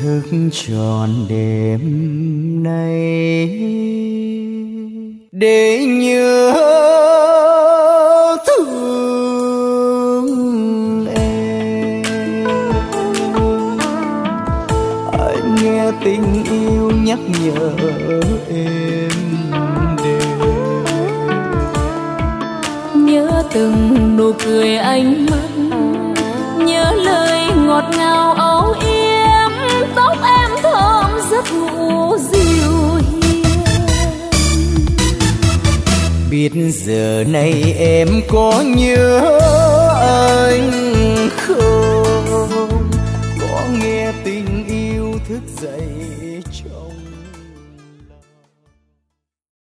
thức trọn đêm nay để nhớ thương em. Anh nghe tình yêu nhắc nhở em đêm, nhớ từng nụ cười ánh mắt, nhớ lời ngọt ngào âu yếm, tóc em thơm giấc ngủ dịu hiền. biết giờ này em có nhớ anh không?